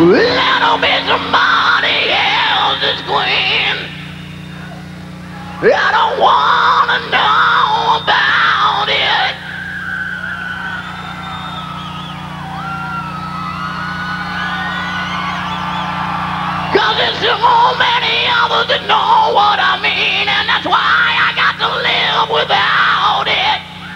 Little bit somebody else's queen. I don't wanna know about it. Cause there's so many others that know what I mean, and that's why I got to live without it.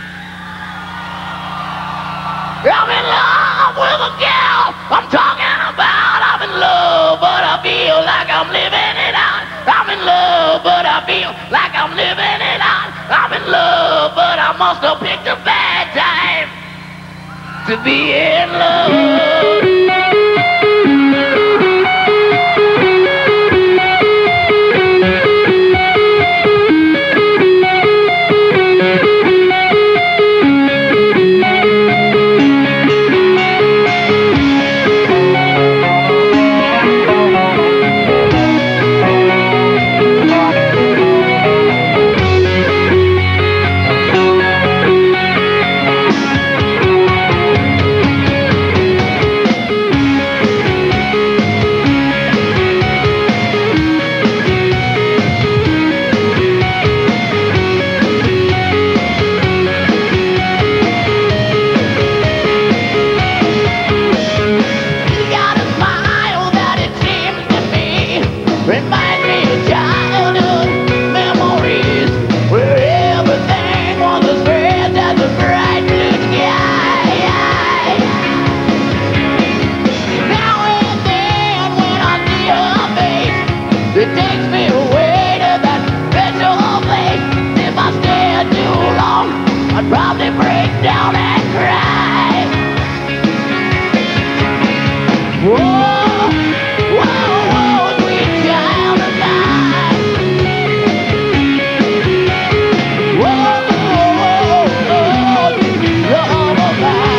I'm in love with a gal I'm talking about. I'm in love, but I feel like I'm living it out. I'm in love, but I feel like I'm living it out. I'm in love, but I must have picked a bad time to be in love. It takes me away to that special place. If I stay too long, I'd probably break down and cry. Whoa, whoa, whoa, sweet child of mine. Whoa, whoa, whoa, love of mine.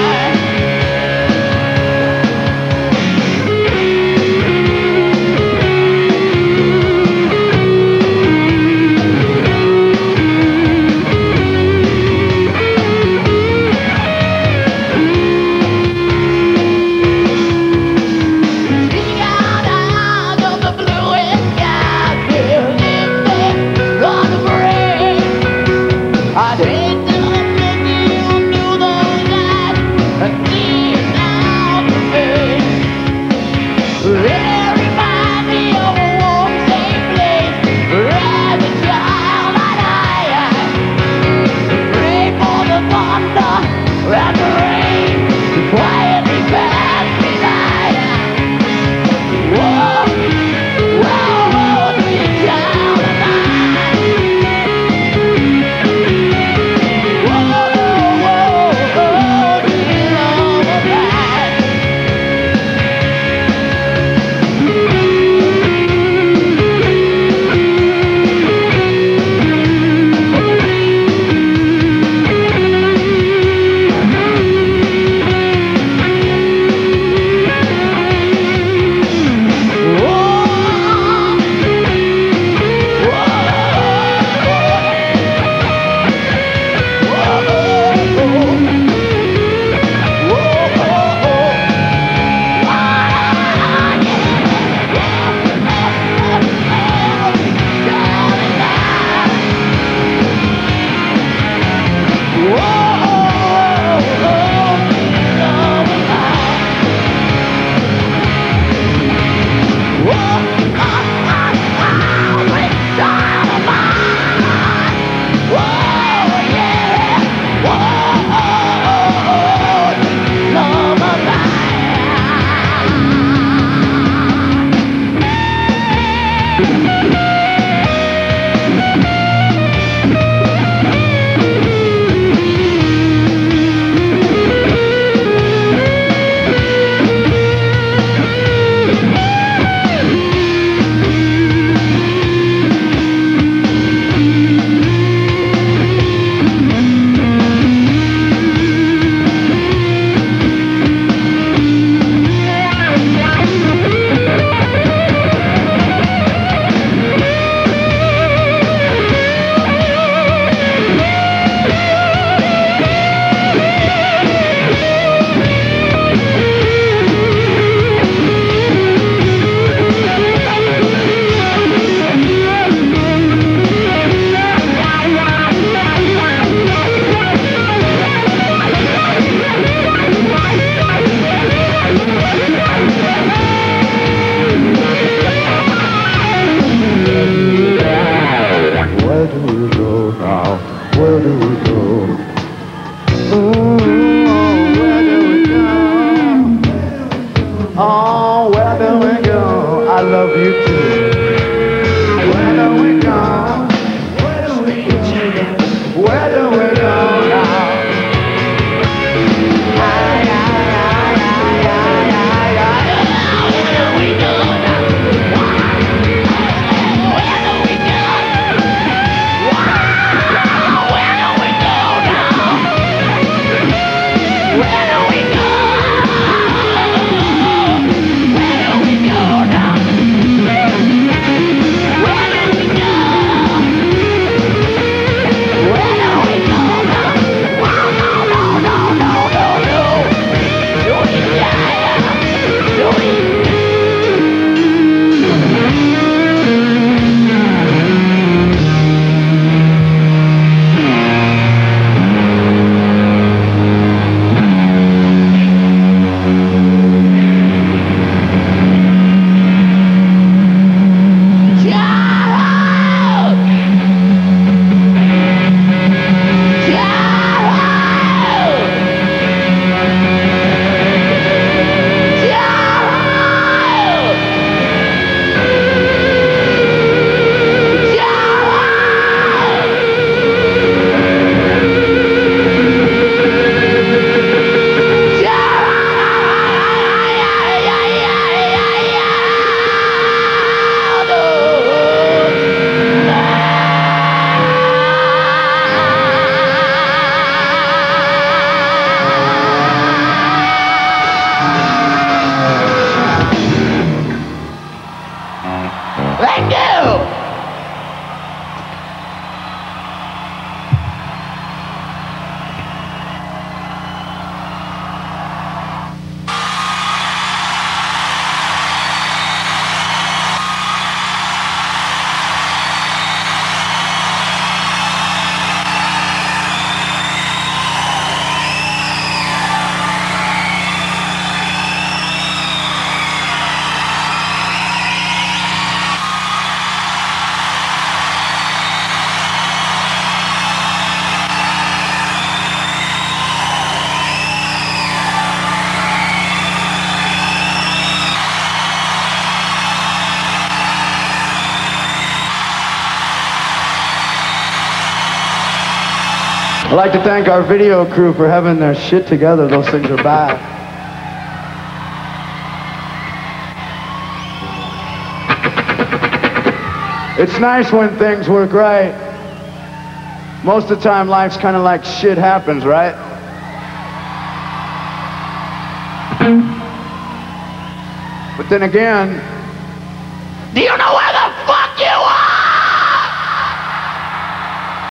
Oh, where do we go? I love you too. Where do we go? Where do we go? Where do we go now? Thank you! I'd like to thank our video crew for having their shit together. Those things are bad. It's nice when things work right. Most of the time, life's kind of like shit happens, right? But then again,